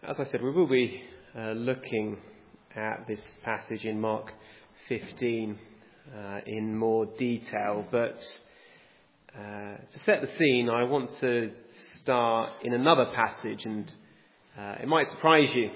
As I said, we will be looking at this passage in Mark 15 in more detail, but to set the scene, I want to start in another passage, and it might surprise you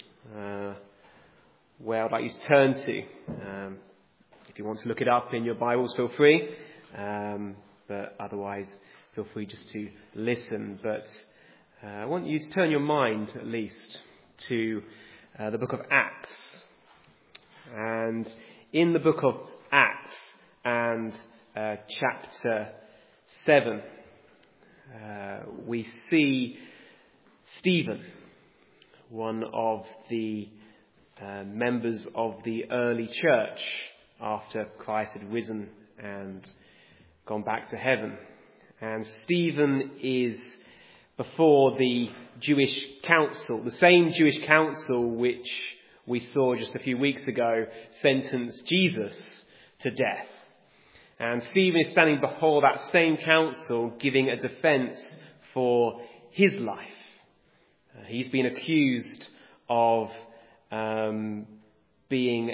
where I'd like you to turn to. If you want to look it up in your Bibles, feel free, but otherwise feel free just to listen. But I want you to turn your mind, at least, to the book of Acts. And in the book of Acts and chapter 7, we see Stephen, one of the members of the early church after Christ had risen and gone back to heaven. And Stephen is before the Jewish council, the same Jewish council which we saw just a few weeks ago sentenced Jesus to death. And Stephen is standing before that same council giving a defence for his life. He's been accused of being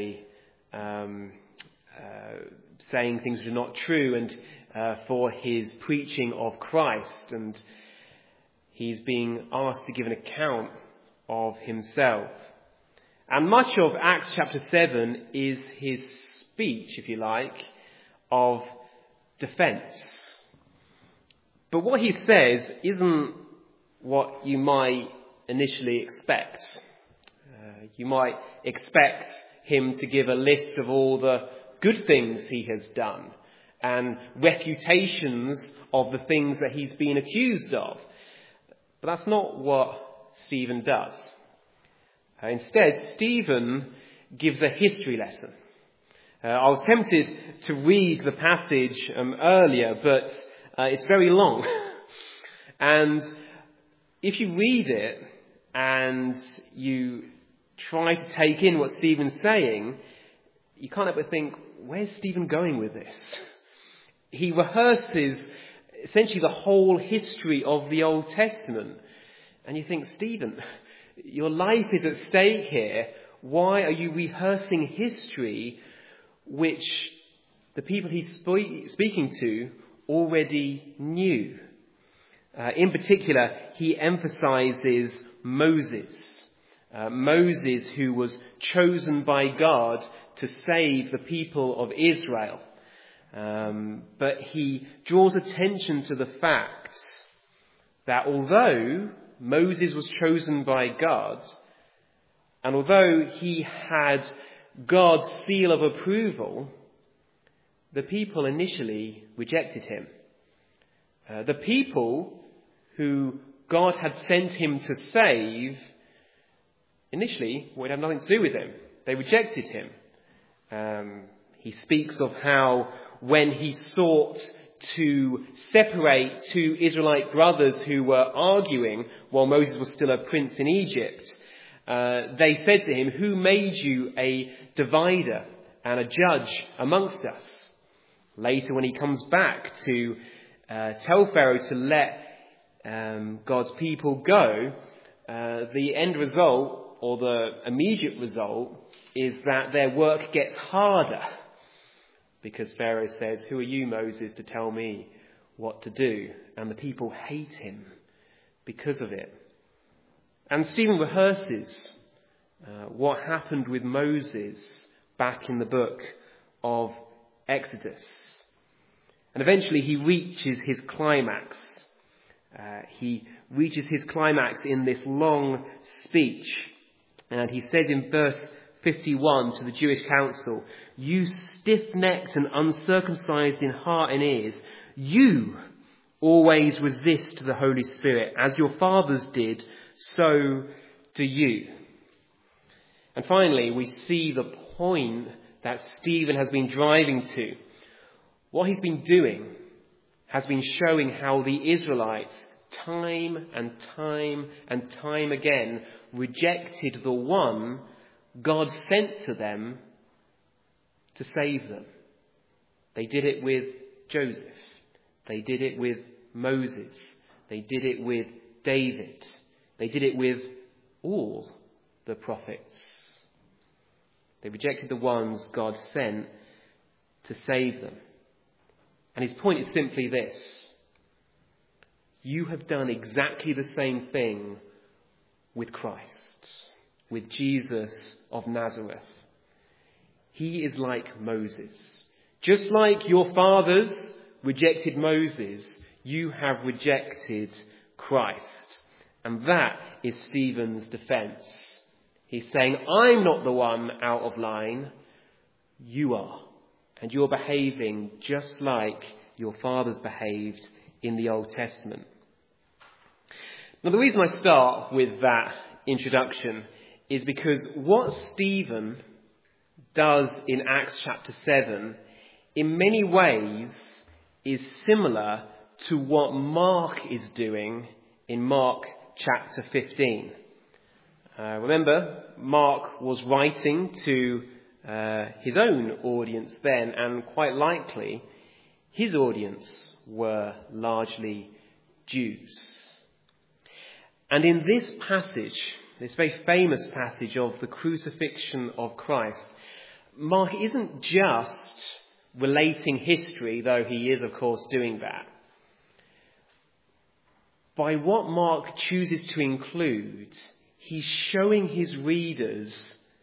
saying things which are not true, and for his preaching of Christ, and he's being asked to give an account of himself. And much of Acts chapter 7 is his speech, if you like, of defence. But what he says isn't what you might initially expect. You might expect him to give a list of all the good things he has done and refutations of the things that he's been accused of. But that's not what Stephen does. Instead, Stephen gives a history lesson. I was tempted to read the passage earlier, but it's very long. And if you read it and you try to take in what Stephen's saying, you can't help but think, where's Stephen going with this? He rehearses essentially the whole history of the Old Testament. And you think, Stephen, your life is at stake here. Why are you rehearsing history which the people he's speaking to already knew? In particular, he emphasizes Moses. Moses, who was chosen by God to save the people of Israel. But he draws attention to the fact that although Moses was chosen by God, and although he had God's seal of approval, the people initially rejected him. The people who God had sent him to save initially would have nothing to do with him. They rejected him. He speaks of how when he sought to separate two Israelite brothers who were arguing while Moses was still a prince in Egypt, they said to him, "Who made you a divider and a judge amongst us?" Later, when he comes back to tell Pharaoh to let God's people go, the end result, or the immediate result, is that their work gets harder. Because Pharaoh says, "Who are you, Moses, to tell me what to do?" And the people hate him because of it. And Stephen rehearses what happened with Moses back in the book of Exodus. And eventually he reaches his climax. He reaches his climax in this long speech. And he says in verse 51 to the Jewish council, "You stiff-necked and uncircumcised in heart and ears, you always resist the Holy Spirit. As your fathers did, so do you." And finally, we see the point that Stephen has been driving to. What he's been doing has been showing how the Israelites, time and time and time again, rejected the one God sent to them to save them. They did it with Joseph. They did it with Moses. They did it with David. They did it with all the prophets. They rejected the ones God sent to save them. And his point is simply this: you have done exactly the same thing with Christ, with Jesus of Nazareth. He is like Moses. Just like your fathers rejected Moses, you have rejected Christ. And that is Stephen's defense. He's saying, I'm not the one out of line, you are. And you're behaving just like your fathers behaved in the Old Testament. Now, the reason I start with that introduction is because what Stephen does in Acts chapter 7 in many ways is similar to what Mark is doing in Mark chapter 15. Remember, Mark was writing to his own audience then, and quite likely his audience were largely Jews. And in this passage, this very famous passage of the crucifixion of Christ, Mark isn't just relating history, though he is, of course, doing that. By what Mark chooses to include, he's showing his readers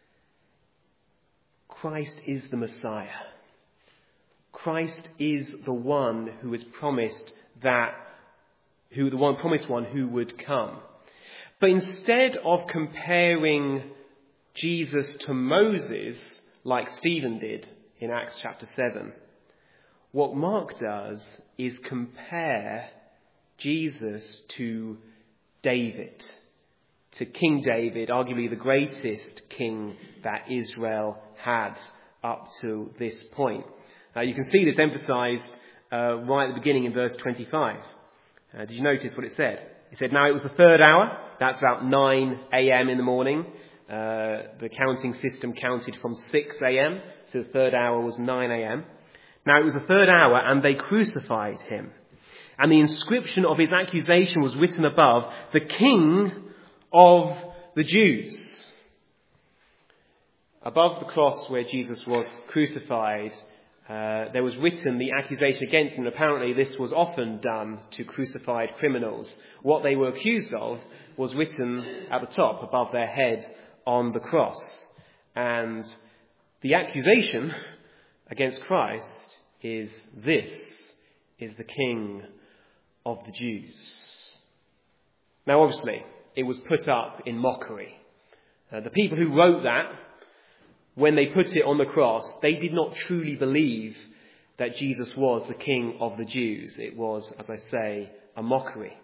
Christ is the Messiah. Christ is the one who was promised promised one who would come. But instead of comparing Jesus to Moses, like Stephen did in Acts chapter 7, what Mark does is compare Jesus to David, to King David, arguably the greatest king that Israel had up to this point. You can see this emphasized right at the beginning in verse 25. Did you notice what it said? It said, now it was the third hour. That's about 9 a.m. in the morning. The counting system counted from 6 a.m. So the third hour was 9 a.m. Now it was the third hour and they crucified him. And the inscription of his accusation was written above, the King of the Jews. Above the cross where Jesus was crucified, there was written the accusation against him. Apparently this was often done to crucified criminals. What they were accused of was written at the top, above their head on the cross. And the accusation against Christ is, this is the King of the Jews. Now obviously, it was put up in mockery. The people who wrote that, when they put it on the cross, they did not truly believe that Jesus was the King of the Jews. It was, as I say, a mockery.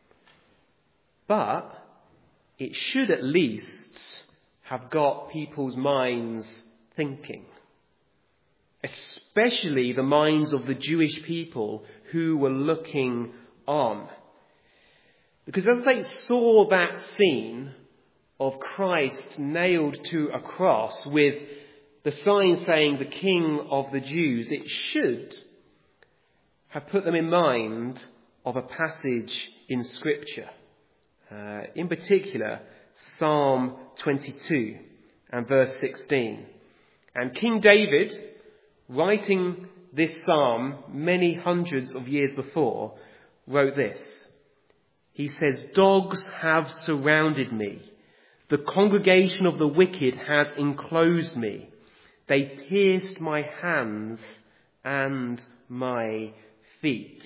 But it should at least have got people's minds thinking, especially the minds of the Jewish people who were looking on. Because as they saw that scene of Christ nailed to a cross with the sign saying the King of the Jews, it should have put them in mind of a passage in Scripture. In particular, Psalm 22 and verse 16. And King David, writing this psalm many hundreds of years before, wrote this. He says, dogs have surrounded me. The congregation of the wicked has enclosed me. They pierced my hands and my feet.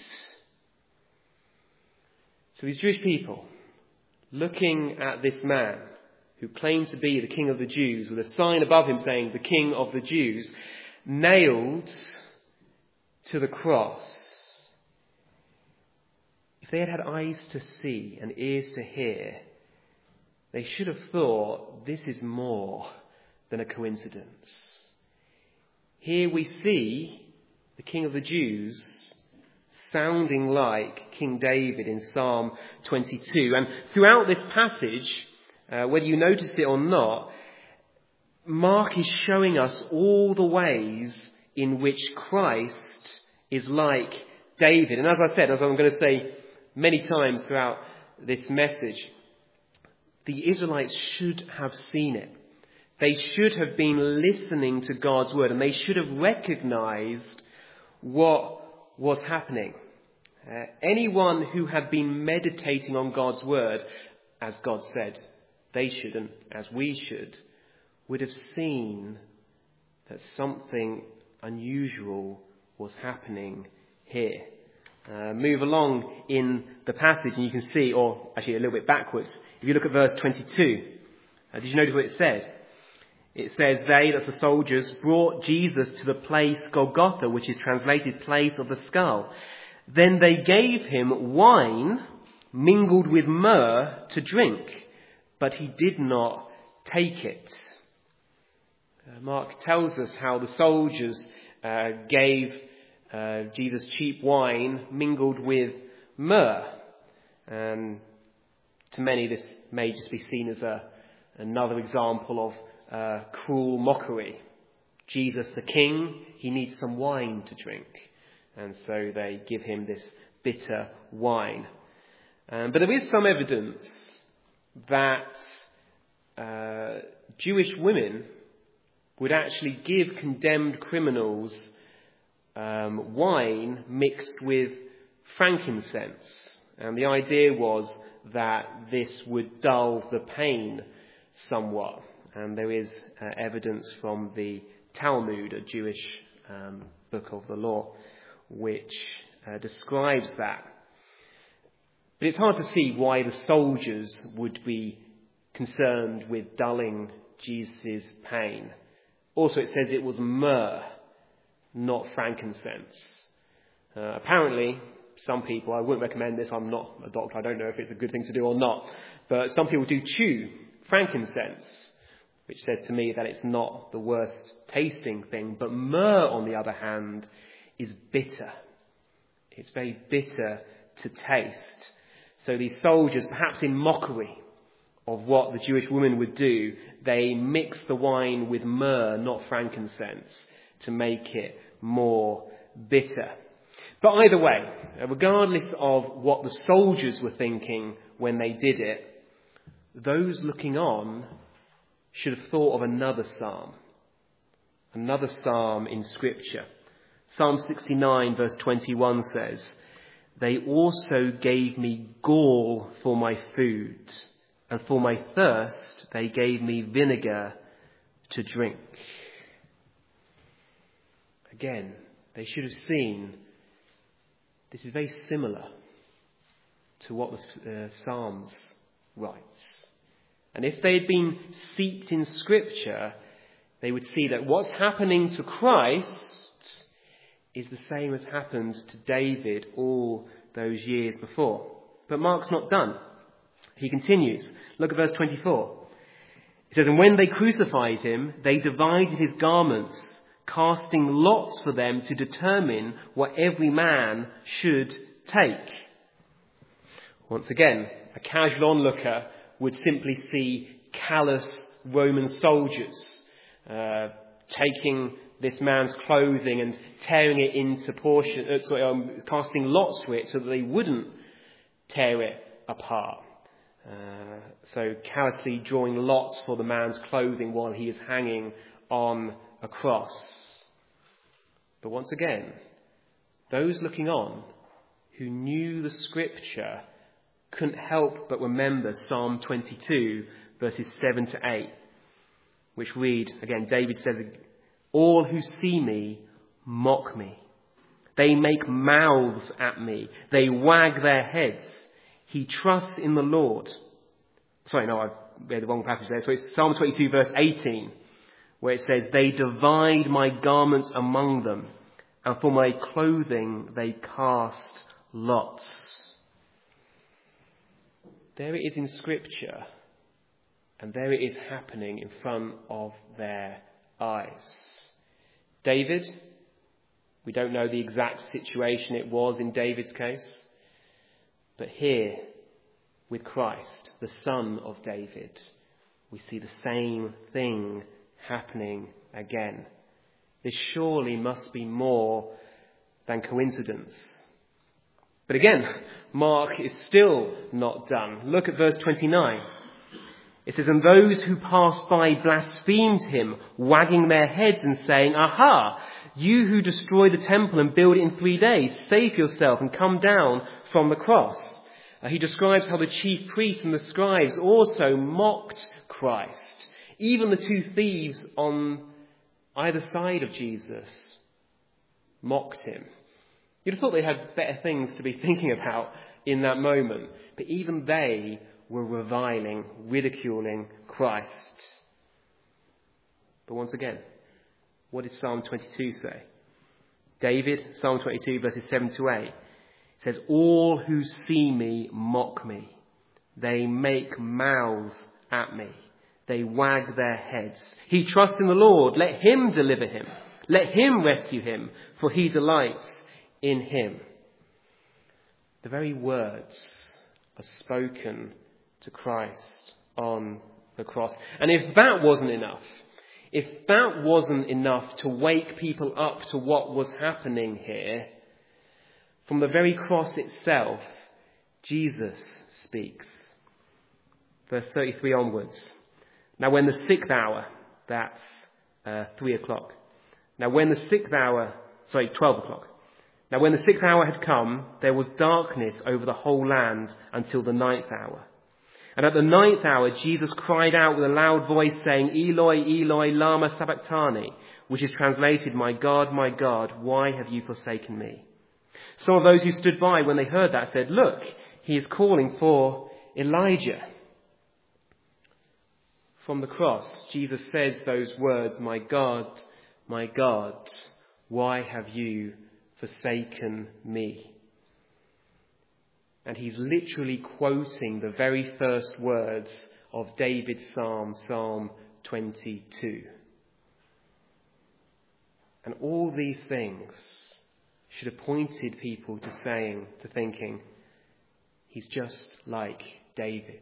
So these Jewish people, looking at this man who claimed to be the King of the Jews, with a sign above him saying the King of the Jews, nailed to the cross. If they had had eyes to see and ears to hear, they should have thought, this is more than a coincidence. Here we see the King of the Jews sounding like King David in Psalm 22. And throughout this passage, whether you notice it or not, Mark is showing us all the ways in which Christ is like David. And as I said, as I'm going to say many times throughout this message, the Israelites should have seen it. They should have been listening to God's word, and they should have recognized what was happening. Anyone who had been meditating on God's word, as God said they should and as we should, would have seen that something unusual was happening here. Move along in the passage and you can see, or actually a little bit backwards, if you look at verse 22, did you notice what it said? It says, they, that's the soldiers, brought Jesus to the place Golgotha, which is translated place of the skull. Then they gave him wine mingled with myrrh to drink, but he did not take it. Mark tells us how the soldiers gave Jesus cheap wine mingled with myrrh. To many this may just be seen as another example of cruel mockery. Jesus the King, he needs some wine to drink. And so they give him this bitter wine. But there is some evidence that Jewish women would actually give condemned criminals wine mixed with frankincense. And the idea was that this would dull the pain somewhat. And there is evidence from the Talmud, a Jewish book of the law, which describes that. But it's hard to see why the soldiers would be concerned with dulling Jesus' pain. Also, it says it was myrrh, not frankincense. Apparently, some people, I wouldn't recommend this, I'm not a doctor, I don't know if it's a good thing to do or not, but some people do chew frankincense, which says to me that it's not the worst tasting thing. But myrrh, on the other hand, is bitter. It's very bitter to taste. So these soldiers, perhaps in mockery of what the Jewish women would do, they mix the wine with myrrh, not frankincense, to make it more bitter. But either way, regardless of what the soldiers were thinking when they did it, those looking on should have thought of another psalm in Scripture. Psalm 69 verse 21 says, they also gave me gall for my food, and for my thirst they gave me vinegar to drink. Again, they should have seen this is very similar to what the Psalms writes. And if they had been steeped in Scripture, they would see that what's happening to Christ is the same as happened to David all those years before. But Mark's not done. He continues. Look at verse 24. It says, and when they crucified him, they divided his garments, casting lots for them to determine what every man should take. Once again, a casual onlooker would simply see callous Roman soldiers taking this man's clothing and tearing it into portions, casting lots for it so that they wouldn't tear it apart. So callously drawing lots for the man's clothing while he is hanging on a cross. But once again, those looking on who knew the Scripture couldn't help but remember Psalm 22 verses 7 to 8, which read, again, David says, all who see me mock me. They make mouths at me. They wag their heads. He trusts in the Lord. Sorry, no, I read the wrong passage there. So it's Psalm 22 verse 18, where it says, they divide my garments among them, and for my clothing they cast lots. There it is in Scripture, and there it is happening in front of their eyes. David, we don't know the exact situation it was in David's case, but here with Christ, the Son of David, we see the same thing happening again. This surely must be more than coincidence. But again, Mark is still not done. Look at verse 29. It says, and those who passed by blasphemed him, wagging their heads and saying, aha, you who destroy the temple and build it in 3 days, save yourself and come down from the cross. He describes how the chief priests and the scribes also mocked Christ. Even the 2 thieves on either side of Jesus mocked him. You'd have thought they had better things to be thinking about in that moment. But even they were reviling, ridiculing Christ. But once again, what did Psalm 22 say? David, Psalm 22, verses 7 to 8, says, all who see me mock me. They make mouths at me. They wag their heads. He trusts in the Lord. Let him deliver him. Let him rescue him, for he delights in him. The very words are spoken to Christ on the cross. And if that wasn't enough to wake people up to what was happening here, from the very cross itself, Jesus speaks. Verse 33 onwards. Now when the 6th hour, that's 3 o'clock. Now when the 6th hour, 12 o'clock. Now when the 6th hour had come, there was darkness over the whole land until the 9th hour. And at the 9th hour, Jesus cried out with a loud voice saying, Eloi, Eloi, lama sabachthani, which is translated, my God, why have you forsaken me? Some of those who stood by when they heard that said, look, he is calling for Elijah. From the cross, Jesus says those words, my God, why have you forsaken me? And he's literally quoting the very first words of David's psalm, Psalm 22. And all these things should have pointed people to thinking, he's just like David.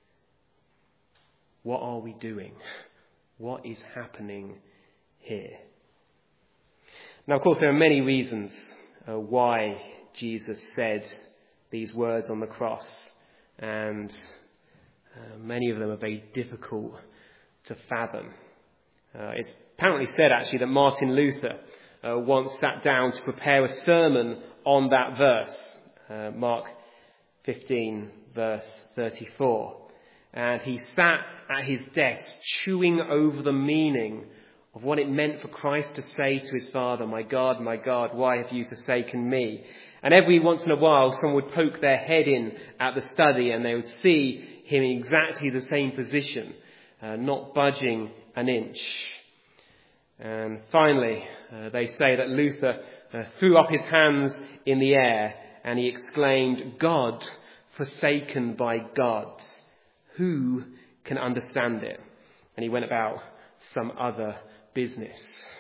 What are we doing? What is happening here? Now, of course, there are many reasons why Jesus said these words on the cross, and many of them are very difficult to fathom. It's apparently said, actually, that Martin Luther once sat down to prepare a sermon on that verse, Mark 15, verse 34. And he sat at his desk chewing over the meaning of what it meant for Christ to say to his Father, my God, why have you forsaken me? And every once in a while, someone would poke their head in at the study and they would see him in exactly the same position, not budging an inch. And finally, they say that Luther threw up his hands in the air and he exclaimed, God, forsaken by God. Who can understand it? And he went about some other business.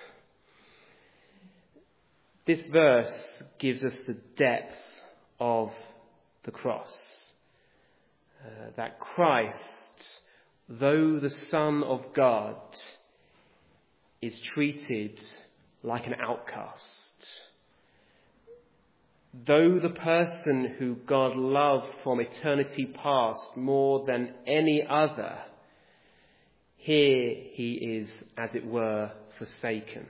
This verse gives us the depth of the cross. That Christ, though the Son of God, is treated like an outcast. Though the person who God loved from eternity past more than any other, here he is, as it were, forsaken.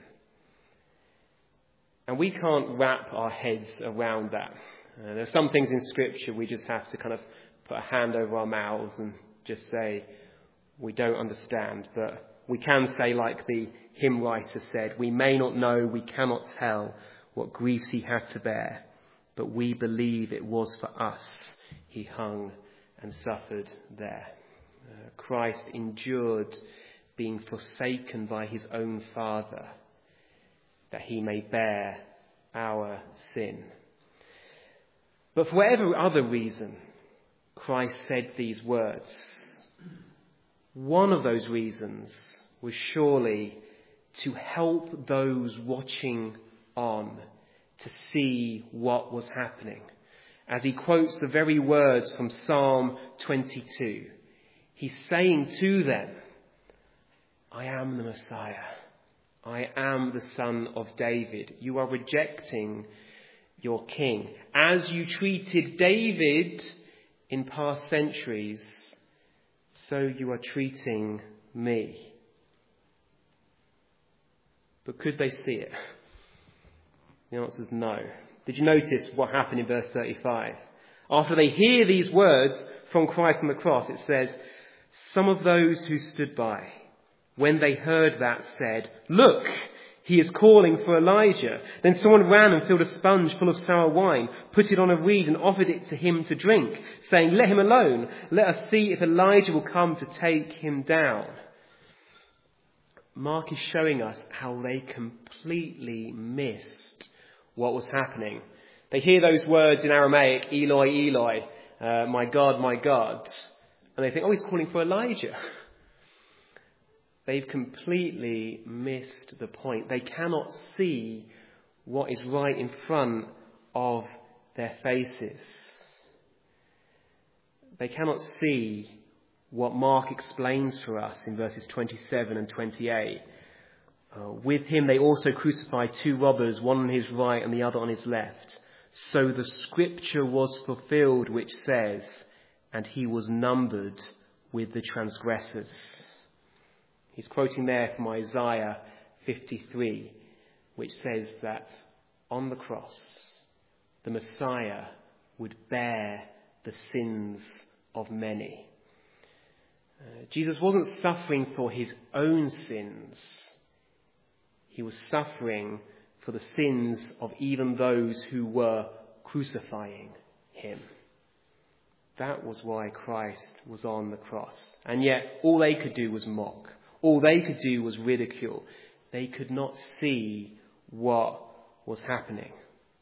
And we can't wrap our heads around that. There's some things in Scripture we just have to kind of put a hand over our mouths and just say, we don't understand. But we can say, like the hymn writer said, we may not know, we cannot tell what griefs he had to bear, but we believe it was for us he hung and suffered there. Christ endured being forsaken by his own Father, that he may bear our sin. But for whatever other reason Christ said these words, one of those reasons was surely to help those watching on to see what was happening. As he quotes the very words from Psalm 22, he's saying to them, I am the Messiah. I am the Son of David. You are rejecting your king. As you treated David in past centuries, so you are treating me. But could they see it? The answer is no. Did you notice what happened in verse 35? After they hear these words from Christ on the cross, it says, some of those who stood by, when they heard that, said, look, he is calling for Elijah. Then someone ran and filled a sponge full of sour wine, put it on a reed and offered it to him to drink, saying, let him alone. Let us see if Elijah will come to take him down. Mark is showing us how they completely missed what was happening. They hear those words in Aramaic, Eloi, Eloi, my God, and they think, oh, he's calling for Elijah. They've completely missed the point. They cannot see what is right in front of their faces. They cannot see what Mark explains for us in verses 27 and 28. With him they also crucified two robbers, one on his right and the other on his left. So the scripture was fulfilled which says, and he was numbered with the transgressors. He's quoting there from Isaiah 53, which says that on the cross, the Messiah would bear the sins of many. Jesus wasn't suffering for his own sins. He was suffering for the sins of even those who were crucifying him. That was why Christ was on the cross. And yet all they could do was mock. All they could do was ridicule. They could not see what was happening.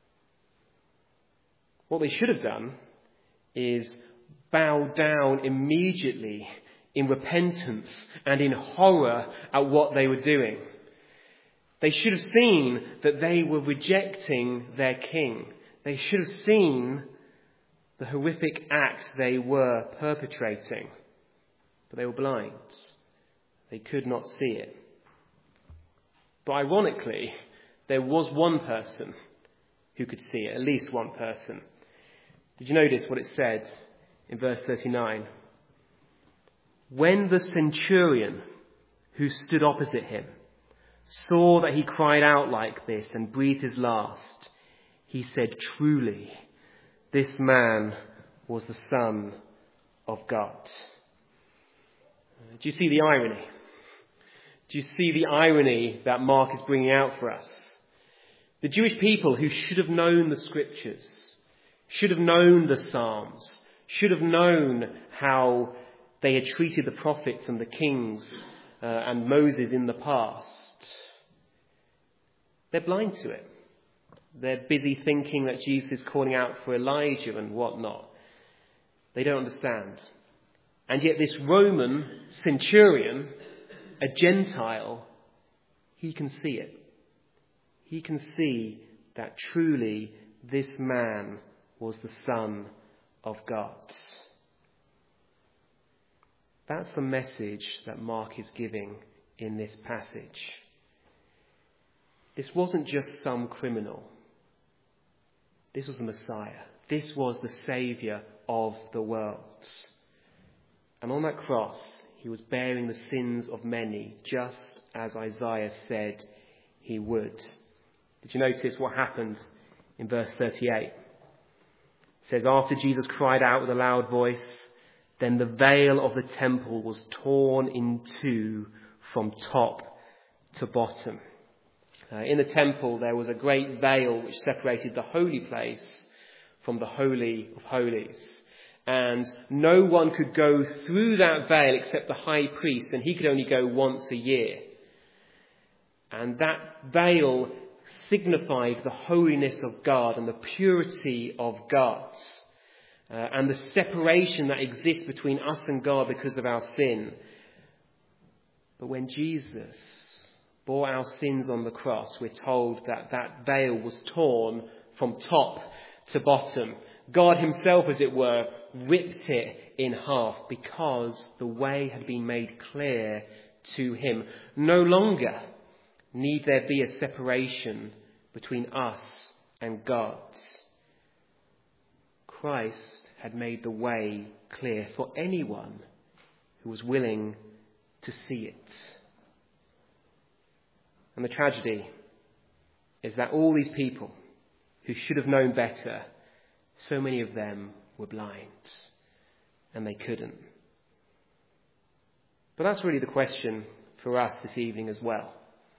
What they should have done is bow down immediately in repentance and in horror at what they were doing. They should have seen that they were rejecting their king. They should have seen the horrific act they were perpetrating. But they were blind. They could not see it. But ironically, there was one person who could see it, at least one person. Did you notice what it said in verse 39? When the centurion who stood opposite him saw that he cried out like this and breathed his last, he said, truly, this man was the Son of God. Do you see the irony? Do you see the irony that Mark is bringing out for us? The Jewish people who should have known the scriptures, should have known the Psalms, should have known how they had treated the prophets and the kings and Moses in the past. They're blind to it. They're busy thinking that Jesus is calling out for Elijah and whatnot. They don't understand. And yet this Roman centurion, a Gentile, he can see it. He can see that truly this man was the Son of God. That's the message that Mark is giving in this passage. This wasn't just some criminal. This was the Messiah. This was the Saviour of the world. And on that cross, he was bearing the sins of many, just as Isaiah said he would. Did you notice what happened in verse 38? It says, after Jesus cried out with a loud voice, then the veil of the temple was torn in two from top to bottom. In the temple, there was a great veil which separated the holy place from the Holy of Holies. And no one could go through that veil except the high priest, and he could only go once a year. And that veil signified the holiness of God and the purity of God, and the separation that exists between us and God because of our sin. But when Jesus bore our sins on the cross, we're told that that veil was torn from top to bottom. God himself, as it were, ripped it in half because the way had been made clear to him. No longer need there be a separation between us and God. Christ had made the way clear for anyone who was willing to see it. And the tragedy is that all these people who should have known better, so many of them were blind and they couldn't. But that's really the question for us this evening as well.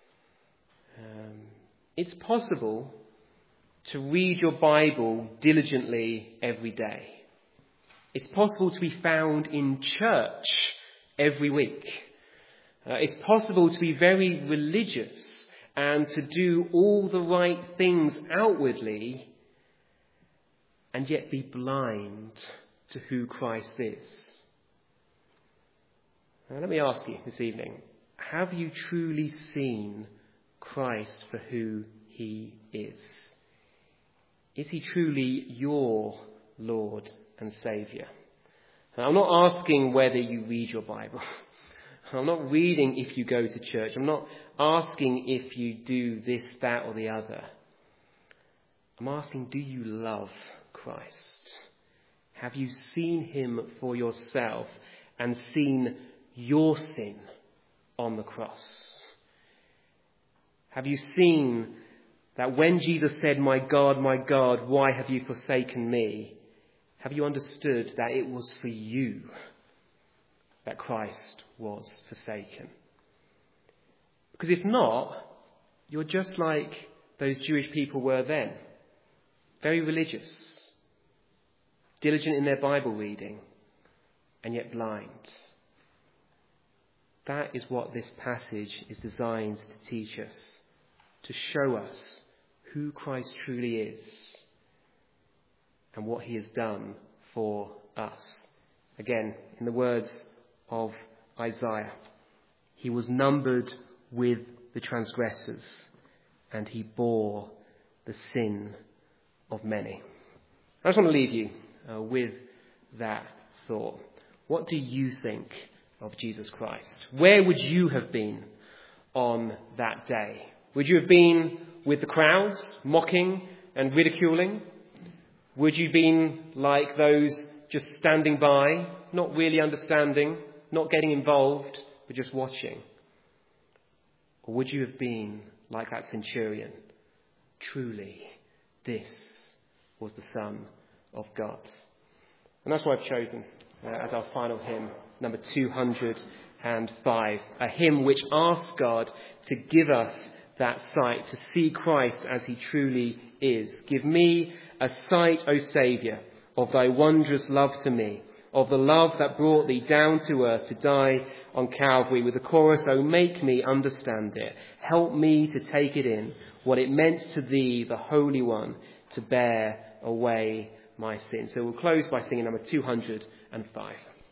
It's possible to read your Bible diligently every day. It's possible to be found in church every week. It's possible to be very religious and to do all the right things outwardly and yet be blind to who Christ is. Now, let me ask you this evening, have you truly seen Christ for who he is? Is he truly your Lord and Saviour? I'm not asking whether you read your Bible. I'm not reading if you go to church. I'm not asking if you do this, that or the other. I'm asking, do you love Christ? Have you seen him for yourself and seen your sin on the cross? Have you seen that when Jesus said, my God, why have you forsaken me? Have you understood that it was for you that Christ was forsaken? Because if not, you're just like those Jewish people were then. Very religious, diligent in their Bible reading, and yet blind. That is what this passage is designed to teach us, to show us who Christ truly is and what he has done for us. Again, in the words of Isaiah, he was numbered with the transgressors and he bore the sin of many. I just want to leave you with that thought. What do you think of Jesus Christ? Where would you have been on that day? Would you have been with the crowds, mocking and ridiculing? Would you have been like those just standing by, not really understanding, not getting involved, but just watching? Or would you have been like that centurion? Truly, this was the Son of God. And that's what I've chosen as our final hymn, number 205, a hymn which asks God to give us that sight, to see Christ as he truly is. Give me a sight, O Saviour, of thy wondrous love to me, of the love that brought thee down to earth to die on Calvary. With the chorus, oh, make me understand it. Help me to take it in, what it meant to thee, the Holy One, to bear away my sin. So we'll close by singing number 205.